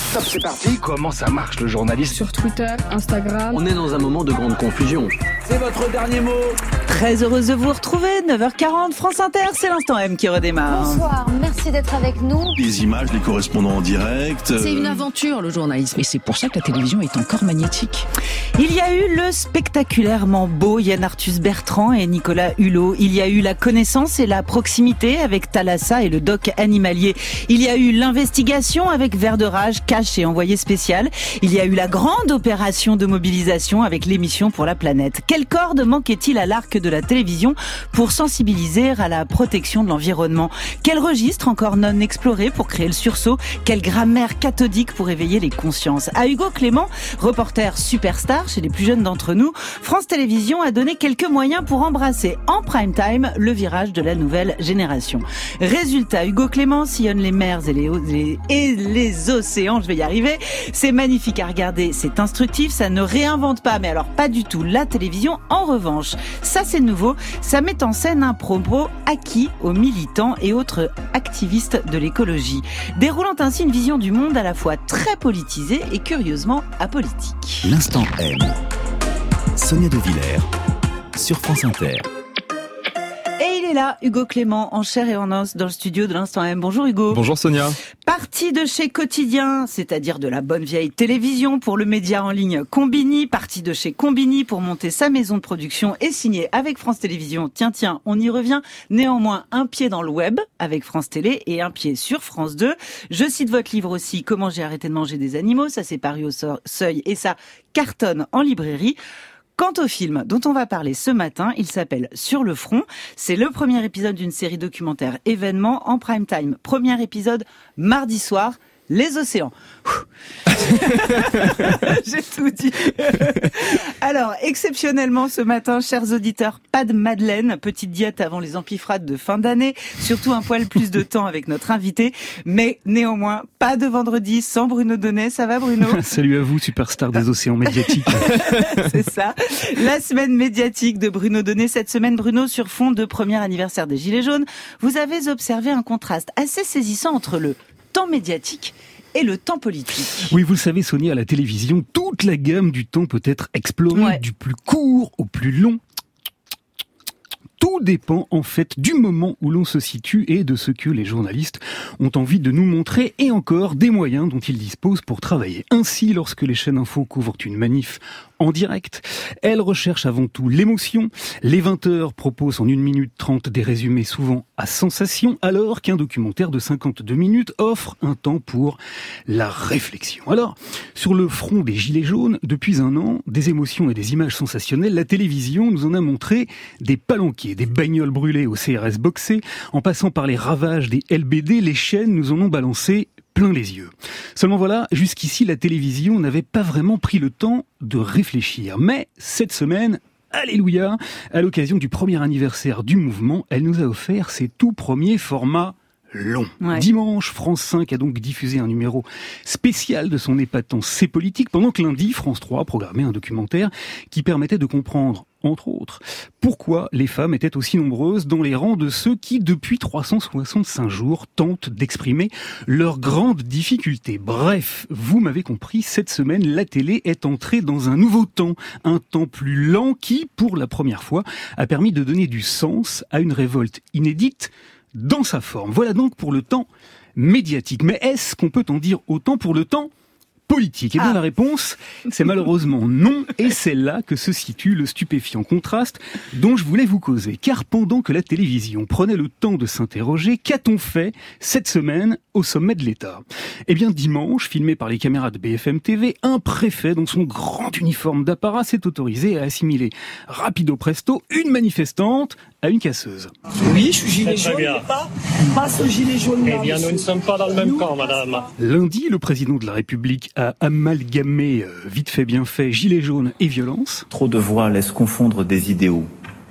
Top, c'est parti. Comment ça marche le journalisme? Sur Twitter, Instagram. On est dans un moment de grande confusion. C'est votre dernier mot. Très heureuse de vous retrouver, 9h40, France Inter, c'est l'instant M qui redémarre. Bonsoir, merci d'être avec nous. Les images, les correspondants en direct. C'est une aventure le journalisme et c'est pour ça que la télévision est encore magnétique. Il y a eu le spectaculairement beau Yann Arthus Bertrand et Nicolas Hulot. Il y a eu la connaissance et la proximité avec Thalassa et le doc animalier. Il y a eu l'investigation avec Vert de Rage, Cache et Envoyé spécial. Il y a eu la grande opération de mobilisation avec l'émission pour la planète. Quelle corde manquait-il à l'arc de la télévision pour sensibiliser à la protection de l'environnement? Quel registre encore non exploré pour créer le sursaut? Quelle grammaire cathodique pour éveiller les consciences? À Hugo Clément, reporter superstar chez les plus jeunes d'entre nous, France Télévisions a donné quelques moyens pour embrasser en prime time le virage de la nouvelle génération. Résultat, Hugo Clément sillonne les mers et les océans, je vais y arriver. C'est magnifique à regarder, c'est instructif, ça ne réinvente pas, mais alors pas du tout la télévision. En revanche, ça c'est nouveau, ça met en scène un propos acquis aux militants et autres activistes de l'écologie, déroulant ainsi une vision du monde à la fois très politisée et curieusement apolitique. L'instant M. Sonia De Villers sur France Inter. Et il est là, Hugo Clément, en chair et en os, dans le studio de l'Instant M. Bonjour Hugo. Bonjour Sonia. Parti de chez Quotidien, c'est-à-dire de la bonne vieille télévision pour le média en ligne Combini, parti de chez Combini pour monter sa maison de production et signé avec France Télévisions. Tiens, on y revient. Néanmoins, un pied dans le web avec France Télé et un pied sur France 2. Je cite votre livre aussi, Comment j'ai arrêté de manger des animaux. Ça s'est paru au Seuil et ça cartonne en librairie. Quant au film dont on va parler ce matin, il s'appelle Sur le front. C'est le premier épisode d'une série documentaire événement en prime time. Premier épisode mardi soir. Les océans. J'ai tout dit. Alors, exceptionnellement ce matin, chers auditeurs, pas de madeleine, petite diète avant les empifrates de fin d'année, surtout un poil plus de temps avec notre invité, mais néanmoins, pas de vendredi sans Bruno Donnet. Ça va Bruno? Salut à vous, superstar des océans médiatiques. C'est ça. La semaine médiatique de Bruno Donnet. Cette semaine, Bruno, sur fond de premier anniversaire des Gilets jaunes, vous avez observé un contraste assez saisissant entre le temps médiatique et le temps politique. Oui, vous le savez, Sonia, à la télévision, toute la gamme du temps peut être explorée, du plus court au plus long. Tout dépend en fait du moment où l'on se situe et de ce que les journalistes ont envie de nous montrer et encore des moyens dont ils disposent pour travailler. Ainsi, lorsque les chaînes info couvrent une manif en direct, elles recherchent avant tout l'émotion. Les 20h proposent en 1 minute 30 des résumés souvent à sensation, alors qu'un documentaire de 52 minutes offre un temps pour la réflexion. Alors, sur le front des Gilets jaunes, depuis un an, des émotions et des images sensationnelles, la télévision nous en a montré des palanquets, des bagnoles brûlées au CRS boxé, en passant par les ravages des LBD, les chaînes nous en ont balancé plein les yeux. Seulement voilà, jusqu'ici, la télévision n'avait pas vraiment pris le temps de réfléchir. Mais cette semaine, alléluia, à l'occasion du premier anniversaire du mouvement, elle nous a offert ses tout premiers formats long. Ouais. Dimanche, France 5 a donc diffusé un numéro spécial de son épatant C'est politique, pendant que lundi, France 3 programmait un documentaire qui permettait de comprendre, entre autres, pourquoi les femmes étaient aussi nombreuses dans les rangs de ceux qui, depuis 365 jours, tentent d'exprimer leurs grandes difficultés. Bref, vous m'avez compris, cette semaine, la télé est entrée dans un nouveau temps, un temps plus lent qui, pour la première fois, a permis de donner du sens à une révolte inédite dans sa forme. Voilà donc pour le temps médiatique. Mais est-ce qu'on peut en dire autant pour le temps politique? Eh bien, la réponse, c'est malheureusement non, et c'est là que se situe le stupéfiant contraste dont je voulais vous causer. Car pendant que la télévision prenait le temps de s'interroger, qu'a-t-on fait cette semaine au sommet de l'État? Eh bien, dimanche, filmé par les caméras de BFM TV, un préfet dans son grand uniforme d'apparat s'est autorisé à assimiler rapido presto une manifestante à une casseuse. Oui, je suis gilet jaune, mais pas ce gilet jaune là. Eh bien, nous ne sommes pas dans le même camp, madame. Lundi, le président de la République a amalgamé, vite fait bien fait, gilet jaune et violence. Trop de voix laissent confondre des idéaux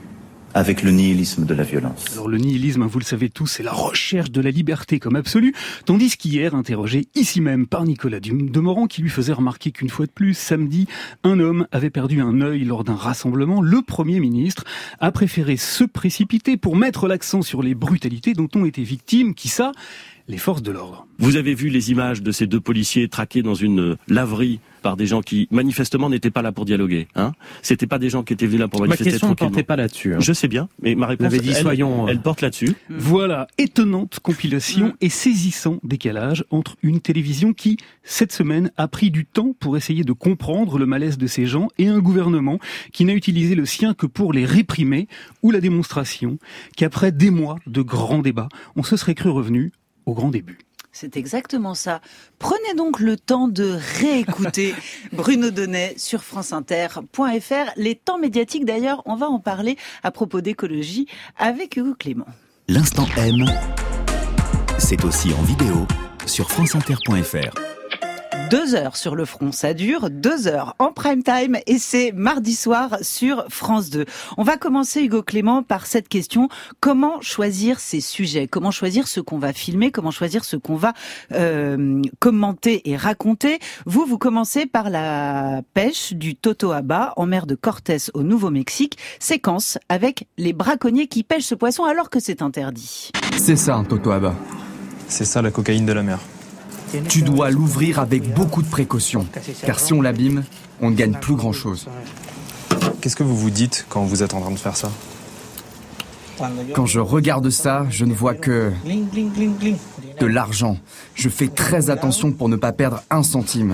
avec le nihilisme de la violence. Alors le nihilisme, vous le savez tous, c'est la recherche de la liberté comme absolue, tandis qu'hier, interrogé ici même par Nicolas Demorand, qui lui faisait remarquer qu'une fois de plus, samedi, un homme avait perdu un œil lors d'un rassemblement, le Premier ministre a préféré se précipiter pour mettre l'accent sur les brutalités dont ont été victimes, qui ça, les forces de l'ordre. Vous avez vu les images de ces 2 policiers traqués dans une laverie par des gens qui, manifestement, n'étaient pas là pour dialoguer. C'était pas des gens qui étaient venus là pour manifester tranquillement. Ma question ne portait pas là-dessus. Je sais bien, mais ma réponse, elle porte là-dessus. Voilà, étonnante compilation et saisissant décalage entre une télévision qui, cette semaine, a pris du temps pour essayer de comprendre le malaise de ces gens et un gouvernement qui n'a utilisé le sien que pour les réprimer, ou la démonstration qu'après des mois de grands débats, on se serait cru revenu au grand début. C'est exactement ça. Prenez donc le temps de réécouter Bruno Donnet sur franceinter.fr. Les temps médiatiques, d'ailleurs, on va en parler à propos d'écologie avec Hugo Clément. L'instant M, c'est aussi en vidéo sur franceinter.fr. 2 heures sur le front, ça dure 2 heures en prime time et c'est mardi soir sur France 2. On va commencer, Hugo Clément, par cette question. Comment choisir ces sujets? Comment choisir ce qu'on va filmer? Comment choisir ce qu'on va commenter et raconter? Vous commencez par la pêche du Totoaba en mer de Cortés au Nouveau-Mexique. Séquence avec les braconniers qui pêchent ce poisson alors que c'est interdit. C'est ça un Totoaba. C'est ça la cocaïne de la mer. Tu dois l'ouvrir avec beaucoup de précautions, car si on l'abîme, on ne gagne plus grand-chose. Qu'est-ce que vous vous dites quand vous êtes en train de faire ça? Quand je regarde ça, je ne vois que de l'argent. Je fais très attention pour ne pas perdre un centime.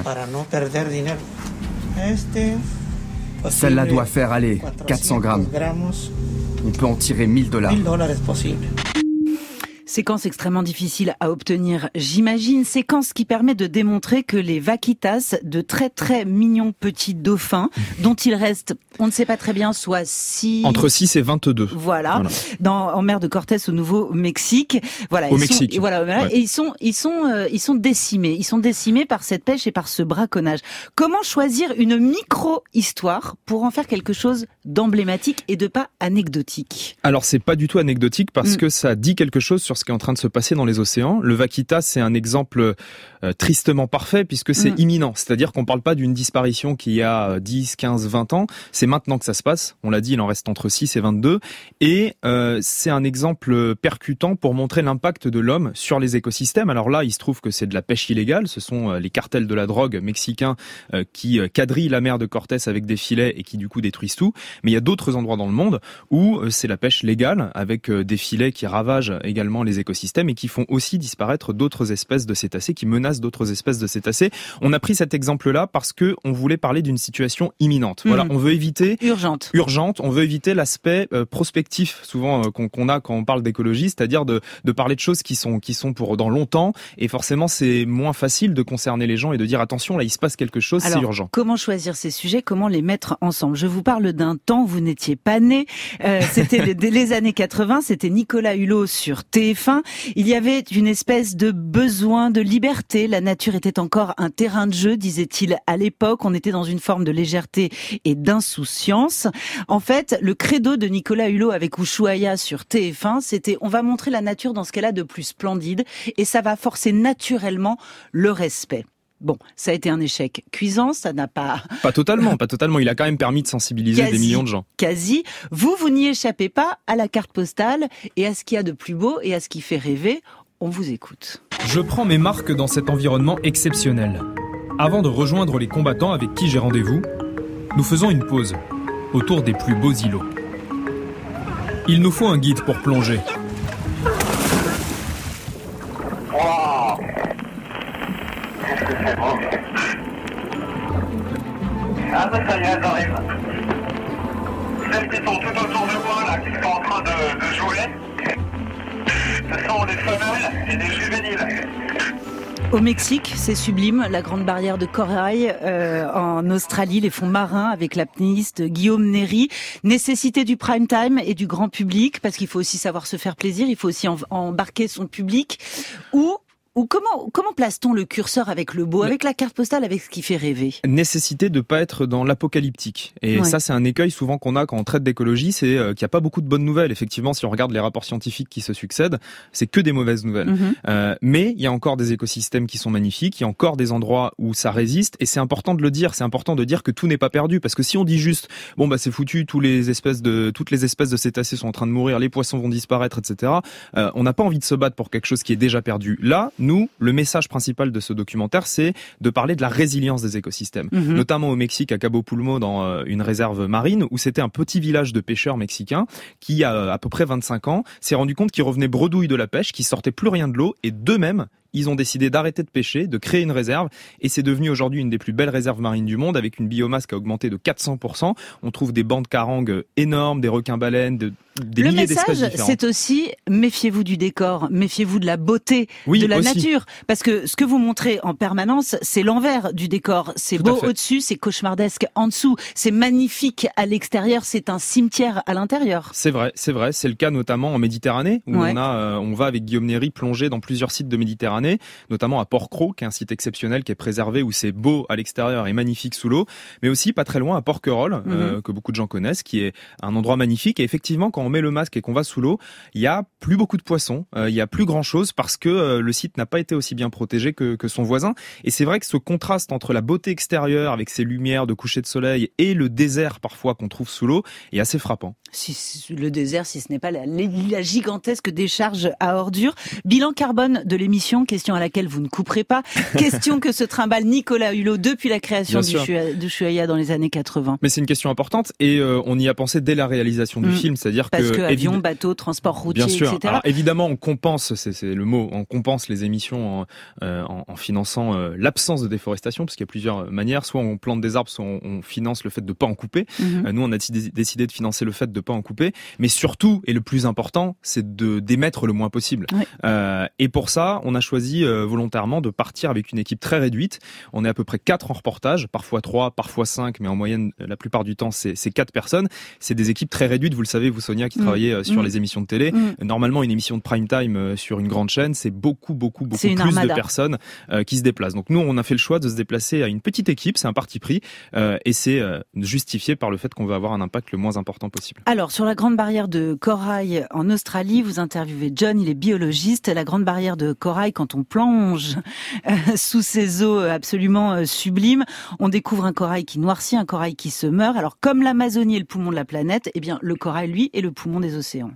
Celle-là doit faire, 400 grammes. On peut en tirer $1000. Séquence extrêmement difficile à obtenir, j'imagine. Séquence qui permet de démontrer que les vaquitas, de très très mignons petits dauphins, dont il reste, on ne sait pas très bien, soit 6... Entre 6 et 22. Voilà. En mer de Cortés au Nouveau-Mexique. Voilà. Au Mexique. Ouais. Et ils sont décimés. Ils sont décimés par cette pêche et par ce braconnage. Comment choisir une micro-histoire pour en faire quelque chose d'emblématique et de pas anecdotique? Alors c'est pas du tout anecdotique parce que ça dit quelque chose sur ce qui est en train de se passer dans les océans. Le vaquita, c'est un exemple tristement parfait puisque c'est imminent. C'est-à-dire qu'on parle pas d'une disparition qui a 10, 15, 20 ans. C'est maintenant que ça se passe. On l'a dit, il en reste entre 6 et 22. Et c'est un exemple percutant pour montrer l'impact de l'homme sur les écosystèmes. Alors là, il se trouve que c'est de la pêche illégale. Ce sont les cartels de la drogue mexicains qui quadrillent la mer de Cortés avec des filets et qui du coup détruisent tout. Mais il y a d'autres endroits dans le monde où c'est la pêche légale avec des filets qui ravagent également les écosystèmes et qui font aussi disparaître d'autres espèces de cétacés, qui menacent d'autres espèces de cétacés. On a pris cet exemple-là parce que on voulait parler d'une situation imminente. Voilà, on veut éviter urgente. On veut éviter l'aspect prospectif souvent qu'on a quand on parle d'écologie, c'est-à-dire de parler de choses qui sont pour dans longtemps. Et forcément, c'est moins facile de concerner les gens et de dire attention, là, il se passe quelque chose, c'est urgent. Comment choisir ces sujets? Comment les mettre ensemble? Je vous parle d'un temps, vous n'étiez pas né. C'était les années 80. C'était Nicolas Hulot sur TF1. Il y avait une espèce de besoin de liberté. La nature était encore un terrain de jeu, disait-il à l'époque. On était dans une forme de légèreté et d'insouciance. En fait, le credo de Nicolas Hulot avec Ushuaïa sur TF1, c'était on va montrer la nature dans ce qu'elle a de plus splendide et ça va forcer naturellement le respect. Bon, ça a été un échec cuisant, ça n'a pas... Pas totalement. Il a quand même permis de sensibiliser des millions de gens. Vous n'y échappez pas à la carte postale et à ce qu'il y a de plus beau et à ce qui fait rêver. On vous écoute. Je prends mes marques dans cet environnement exceptionnel. Avant de rejoindre les combattants avec qui j'ai rendez-vous, nous faisons une pause autour des plus beaux îlots. Il nous faut un guide pour plonger. Ah bah ça y est, j'arrive. Celles qui sont tout autour de moi là, qui sont en train de jouer, ce sont des femelles et des juvéniles. Au Mexique, c'est sublime, la grande barrière de corail, en Australie, les fonds marins avec l'apnéiste Guillaume Néry. Nécessité du prime time et du grand public, parce qu'il faut aussi savoir se faire plaisir, il faut aussi embarquer son public. Ou Ou comment place-t-on le curseur avec le beau, avec la carte postale, avec ce qui fait rêver? Nécessité de pas être dans l'apocalyptique. Et ça, c'est un écueil souvent qu'on a quand on traite d'écologie, c'est qu'il n'y a pas beaucoup de bonnes nouvelles. Effectivement, si on regarde les rapports scientifiques qui se succèdent, c'est que des mauvaises nouvelles. Mais il y a encore des écosystèmes qui sont magnifiques, il y a encore des endroits où ça résiste, et c'est important de le dire. C'est important de dire que tout n'est pas perdu, parce que si on dit juste, bon bah c'est foutu, toutes les espèces de cétacés sont en train de mourir, les poissons vont disparaître, etc. On n'a pas envie de se battre pour quelque chose qui est déjà perdu. Là, nous, le message principal de ce documentaire, c'est de parler de la résilience des écosystèmes, notamment au Mexique, à Cabo Pulmo, dans une réserve marine, où c'était un petit village de pêcheurs mexicains qui, à peu près 25 ans, s'est rendu compte qu'ils revenaient bredouille de la pêche, qu'ils sortaient plus rien de l'eau, et d'eux-mêmes, ils ont décidé d'arrêter de pêcher, de créer une réserve, et c'est devenu aujourd'hui une des plus belles réserves marines du monde, avec une biomasse qui a augmenté de 400%. On trouve des bancs de carangues énormes, des requins-baleines, des milliers d'espèces différentes. Le message, c'est aussi, méfiez-vous du décor, méfiez-vous de la beauté de la nature. Parce que ce que vous montrez en permanence, c'est l'envers du décor. C'est beau au-dessus, c'est cauchemardesque en dessous. C'est magnifique à l'extérieur, c'est un cimetière à l'intérieur. C'est vrai. C'est le cas notamment en Méditerranée, où on va avec Guillaume Néry plonger dans plusieurs sites de Méditerranée, notamment à Port-Cros, qui est un site exceptionnel, qui est préservé, où c'est beau à l'extérieur et magnifique sous l'eau, mais aussi pas très loin à Porquerolles, que beaucoup de gens connaissent, qui est un endroit magnifique. Et effectivement, quand on met le masque et qu'on va sous l'eau, il y a plus beaucoup de poissons, il y a plus grand chose, parce que le site n'a pas été aussi bien protégé que son voisin. Et c'est vrai que ce contraste entre la beauté extérieure, avec ses lumières de coucher de soleil, et le désert parfois qu'on trouve sous l'eau, est assez frappant. Le désert, si ce n'est pas la gigantesque décharge à ordures. Bilan carbone de l'émission, question à laquelle vous ne couperez pas. Question que se trimballe Nicolas Hulot depuis la création du Ushuaïa dans les années 80. Mais c'est une question importante, et on y a pensé dès la réalisation du film, c'est-à-dire parce que avion, bateau, transport routier, bien sûr. etc. Alors évidemment, on compense, c'est le mot, on compense les émissions en finançant l'absence de déforestation, parce qu'il y a plusieurs manières. Soit on plante des arbres, soit on finance le fait de pas en couper. Nous, on a décidé de financer le fait de pas en couper, mais surtout, et le plus important, c'est d'émettre le moins possible. Et pour ça, on a choisi volontairement de partir avec une équipe très réduite. On est à peu près 4 en reportage, parfois 3, parfois 5, mais en moyenne, la plupart du temps, c'est 4 personnes. C'est des équipes très réduites, vous le savez, vous Sonia, qui travaillez sur les émissions de télé. Normalement, une émission de prime time sur une grande chaîne, c'est beaucoup plus de personnes qui se déplacent. Donc nous, on a fait le choix de se déplacer à une petite équipe, c'est un parti pris, et c'est justifié par le fait qu'on veut avoir un impact le moins important possible. Alors, sur la grande barrière de corail en Australie, vous interviewez John, il est biologiste. La grande barrière de corail, quand on plonge sous ces eaux absolument sublimes, on découvre un corail qui noircit, un corail qui se meurt. Alors, comme l'Amazonie est le poumon de la planète, eh bien, le corail, lui, est le poumon des océans.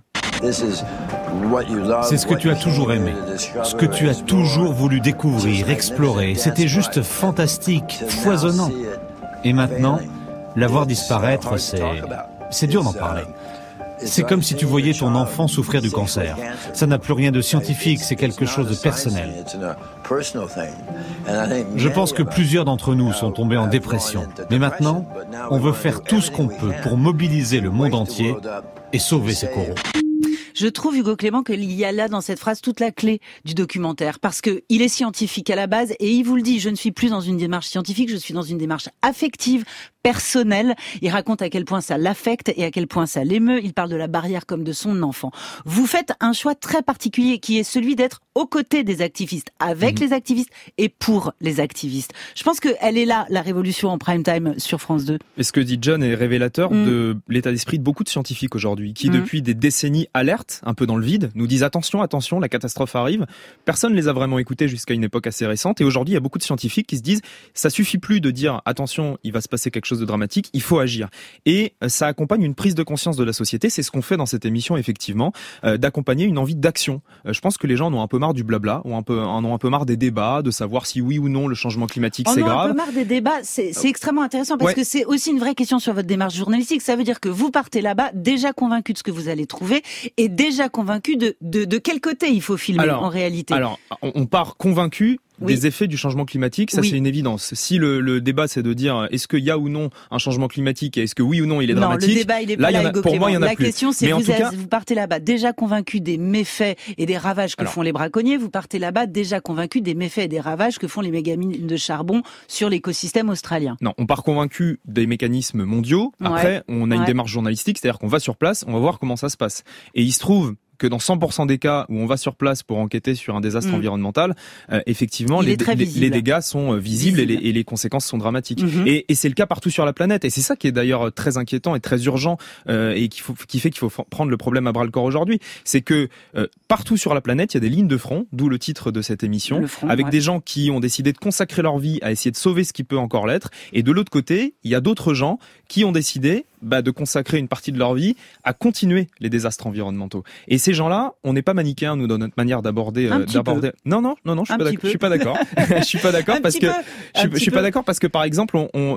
C'est ce que tu as toujours aimé, ce que tu as toujours voulu découvrir, explorer. C'était juste fantastique, foisonnant. Et maintenant, la voir disparaître, c'est dur d'en parler. C'est comme si tu voyais ton enfant souffrir du cancer. Ça n'a plus rien de scientifique, c'est quelque chose de personnel. Je pense que plusieurs d'entre nous sont tombés en dépression. Mais maintenant, on veut faire tout ce qu'on peut pour mobiliser le monde entier et sauver ces coraux. Je trouve, Hugo Clément, qu'il y a là, dans cette phrase, toute la clé du documentaire. Parce que il est scientifique à la base, et il vous le dit, je ne suis plus dans une démarche scientifique, je suis dans une démarche affective, personnelle. Il raconte à quel point ça l'affecte et à quel point ça l'émeut. Il parle de la barrière comme de son enfant. Vous faites un choix très particulier, qui est celui d'être aux côtés des activistes, avec les activistes et pour les activistes. Je pense qu'elle est là, la révolution en prime time sur France 2. Et ce que dit John est révélateur de l'état d'esprit de beaucoup de scientifiques aujourd'hui, qui depuis des décennies alertent un peu dans le vide, nous disent attention, la catastrophe arrive. Personne ne les a vraiment écoutés jusqu'à une époque assez récente, et aujourd'hui il y a beaucoup de scientifiques qui se disent ça suffit plus de dire attention, il va se passer quelque chose de dramatique, il faut agir. Et ça accompagne une prise de conscience de la société, c'est ce qu'on fait dans cette émission effectivement, d'accompagner une envie d'action. Je pense que les gens en ont un peu marre du blabla, en ont un peu marre des débats, de savoir si oui ou non le changement climatique c'est grave. On a un peu marre des débats, c'est extrêmement intéressant parce que c'est aussi une vraie question sur votre démarche journalistique. Ça veut dire que vous partez là-bas déjà convaincu de ce que vous allez trouver et déjà convaincu de quel côté il faut filmer en réalité. Alors, on part convaincu des effets du changement climatique, ça c'est une évidence. Si le débat c'est de dire est-ce qu'il y a ou non un changement climatique et est-ce que oui ou non il est dramatique. Non, le débat il est pas là, pour moi il y en a plus. La question c'est vous partez là-bas déjà convaincu des méfaits et des ravages que font les braconniers, vous partez là-bas déjà convaincu des méfaits et des ravages que font les mégamines de charbon sur l'écosystème australien. Non, on part convaincu des mécanismes mondiaux. Après, on a une démarche journalistique, c'est-à-dire qu'on va sur place, on va voir comment ça se passe. Et il se trouve que dans 100% des cas où on va sur place pour enquêter sur un désastre environnemental, effectivement, les dégâts sont visibles et les conséquences sont dramatiques. Et c'est le cas partout sur la planète. Et c'est ça qui est d'ailleurs très inquiétant et très urgent et qui fait qu'il faut prendre le problème à bras le corps aujourd'hui. C'est que partout sur la planète, il y a des lignes de front, d'où le titre de cette émission, avec des gens qui ont décidé de consacrer leur vie à essayer de sauver ce qui peut encore l'être. Et de l'autre côté, il y a d'autres gens qui ont décidé de consacrer une partie de leur vie à continuer les désastres environnementaux. Et ces gens-là, on n'est pas manichéens, nous, dans notre manière d'aborder. Non, je suis pas d'accord. Je suis pas d'accord parce que je suis pas d'accord parce que par exemple,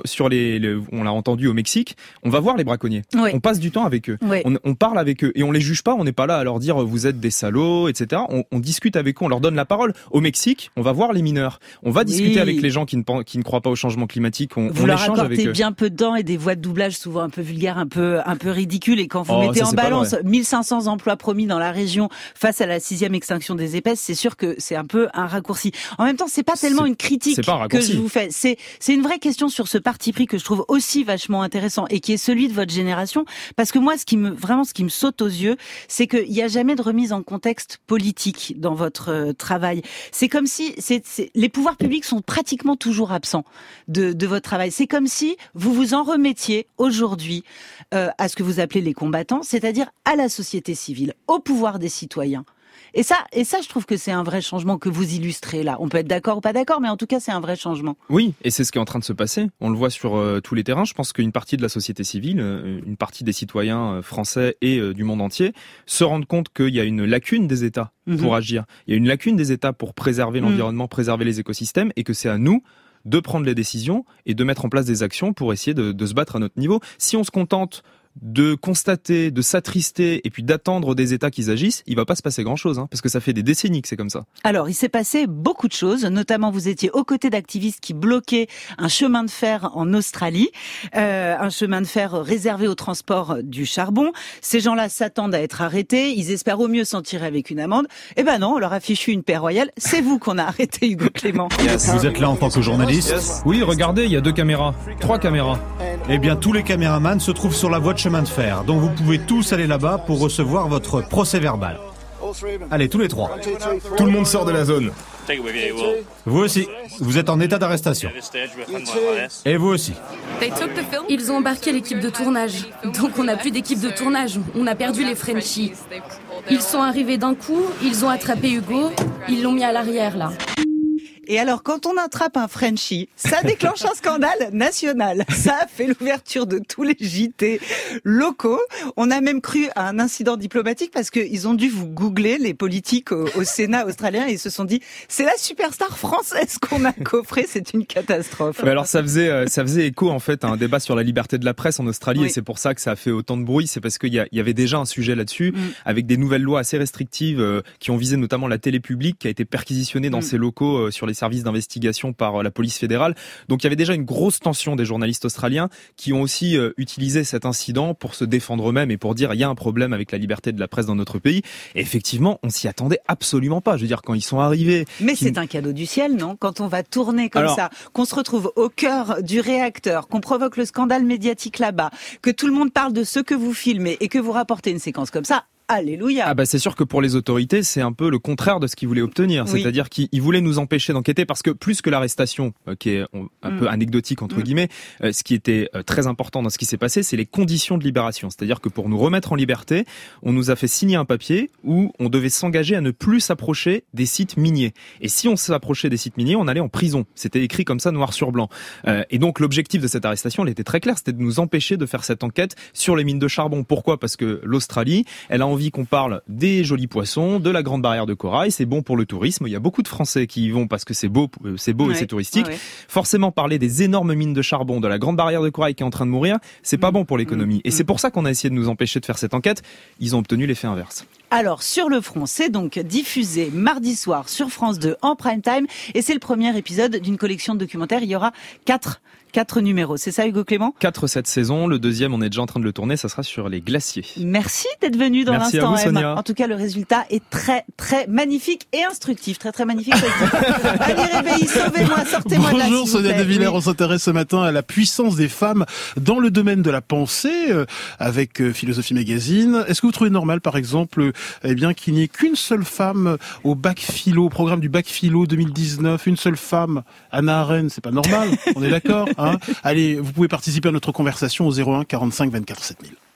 on l'a entendu au Mexique, on va voir les braconniers. Oui. On passe du temps avec eux. Oui. On parle avec eux et on les juge pas. On n'est pas là à leur dire vous êtes des salauds, etc. On discute avec eux, on leur donne la parole. Au Mexique, on va voir les mineurs. On va discuter avec les gens qui ne croient pas au changement climatique. Vous leur accordez bien peu de dents et des voix de doublage souvent un peu vulgaires, un peu ridicules. Et quand vous mettez en balance 1500 emplois promis dans la région face à la 6e extinction des espèces, c'est sûr que c'est un peu un raccourci. En même temps, c'est pas tellement une critique que je vous fais. C'est une vraie question sur ce parti pris que je trouve aussi vachement intéressant et qui est celui de votre génération. Parce que moi, ce qui me saute aux yeux, c'est qu'il n'y a jamais de remise en contexte politique dans votre travail. C'est comme si les pouvoirs publics sont pratiquement toujours absents de votre travail. C'est comme si vous vous en remettiez aujourd'hui à ce que vous appelez les combattants, c'est-à-dire à la société civile, au pouvoir des citoyens. Et ça, je trouve que c'est un vrai changement que vous illustrez là. On peut être d'accord ou pas d'accord, mais en tout cas, c'est un vrai changement. Oui, et c'est ce qui est en train de se passer. On le voit sur tous les terrains. Je pense qu'une partie de la société civile, une partie des citoyens français et du monde entier se rendent compte qu'il y a une lacune des États pour agir. Il y a une lacune des États pour préserver l'environnement, préserver les écosystèmes, et que c'est à nous de prendre les décisions et de mettre en place des actions pour essayer de se battre à notre niveau. Si on se contente de constater, de s'attrister et puis d'attendre des États qu'ils agissent, il va pas se passer grand-chose, parce que ça fait des décennies que c'est comme ça. Alors, il s'est passé beaucoup de choses, notamment vous étiez aux côtés d'activistes qui bloquaient un chemin de fer en Australie, un chemin de fer réservé au transport du charbon. Ces gens-là s'attendent à être arrêtés, ils espèrent au mieux s'en tirer avec une amende. Eh ben non, on leur a fichu une paix royale. C'est vous qu'on a arrêté, Hugo Clément. Vous êtes là en tant que journaliste ? Oui, regardez, il y a 2 caméras, 3 caméras. Eh bien, tous les caméramans se trouvent sur la voie de chemin de fer, donc vous pouvez tous aller là-bas pour recevoir votre procès verbal. Allez, tous les 3. Tout le monde sort de la zone. Vous aussi, vous êtes en état d'arrestation. Et vous aussi. Ils ont embarqué l'équipe de tournage, donc on n'a plus d'équipe de tournage, on a perdu les Frenchies. Ils sont arrivés d'un coup, ils ont attrapé Hugo, ils l'ont mis à l'arrière là. Et alors, quand on attrape un Frenchie, ça déclenche un scandale national. Ça a fait l'ouverture de tous les JT locaux. On a même cru à un incident diplomatique parce qu'ils ont dû vous googler, les politiques au Sénat australien, et ils se sont dit, c'est la superstar française qu'on a coffrée, c'est une catastrophe. Mais alors, ça faisait écho, en fait, à un débat sur la liberté de la presse en Australie, et c'est pour ça que ça a fait autant de bruit. C'est parce qu'il y avait déjà un sujet là-dessus, avec des nouvelles lois assez restrictives, qui ont visé notamment la télé publique, qui a été perquisitionnée dans ses locaux sur les services d'investigation par la police fédérale. Donc il y avait déjà une grosse tension des journalistes australiens qui ont aussi utilisé cet incident pour se défendre eux-mêmes et pour dire il y a un problème avec la liberté de la presse dans notre pays. Et effectivement, on s'y attendait absolument pas. Je veux dire, quand ils sont arrivés... Mais c'est un cadeau du ciel, non ? Quand on va tourner comme ça, qu'on se retrouve au cœur du réacteur, qu'on provoque le scandale médiatique là-bas, que tout le monde parle de ce que vous filmez et que vous rapportez une séquence comme ça, alléluia. Ah bah c'est sûr que pour les autorités, c'est un peu le contraire de ce qu'ils voulaient obtenir. Oui. C'est-à-dire qu'ils voulaient nous empêcher d'enquêter parce que plus que l'arrestation, qui est un peu anecdotique entre guillemets, ce qui était très important dans ce qui s'est passé, c'est les conditions de libération. C'est-à-dire que pour nous remettre en liberté, on nous a fait signer un papier où on devait s'engager à ne plus s'approcher des sites miniers. Et si on s'approchait des sites miniers, on allait en prison. C'était écrit comme ça noir sur blanc. Et donc l'objectif de cette arrestation, elle était très claire, c'était de nous empêcher de faire cette enquête sur les mines de charbon. Pourquoi ? Parce que l'Australie, elle a envie qu'on parle des jolis poissons, de la grande barrière de corail, c'est bon pour le tourisme. Il y a beaucoup de Français qui y vont parce que c'est beau et c'est touristique. Forcément, parler des énormes mines de charbon, de la grande barrière de corail qui est en train de mourir, c'est pas bon pour l'économie. Et c'est pour ça qu'on a essayé de nous empêcher de faire cette enquête. Ils ont obtenu l'effet inverse. Alors, Sur le front, c'est donc diffusé mardi soir sur France 2 en prime time. Et c'est le premier épisode d'une collection de documentaires. Il y aura 4 numéros. C'est ça, Hugo Clément ? 4 cette saison. Le deuxième, on est déjà en train de le tourner. Ça sera sur les glaciers. Merci d'être venu dans Merci l'Instant à vous, M. Sonia. En tout cas, le résultat est très, très magnifique et instructif. Très, très magnifique. Allez, Rébéi, sauvez-moi, sortez-moi de là. Bonjour, Sonia De Villers. On s'intéresse ce matin à la puissance des femmes dans le domaine de la pensée avec Philosophie Magazine. Est-ce que vous trouvez normal, par exemple, eh bien qu'il n'y ait qu'une seule femme au bac philo, au programme du bac philo 2019, une seule femme, Anna Arendt, c'est pas normal, on est d'accord, hein? Allez, vous pouvez participer à notre conversation au 01 45 24 7000.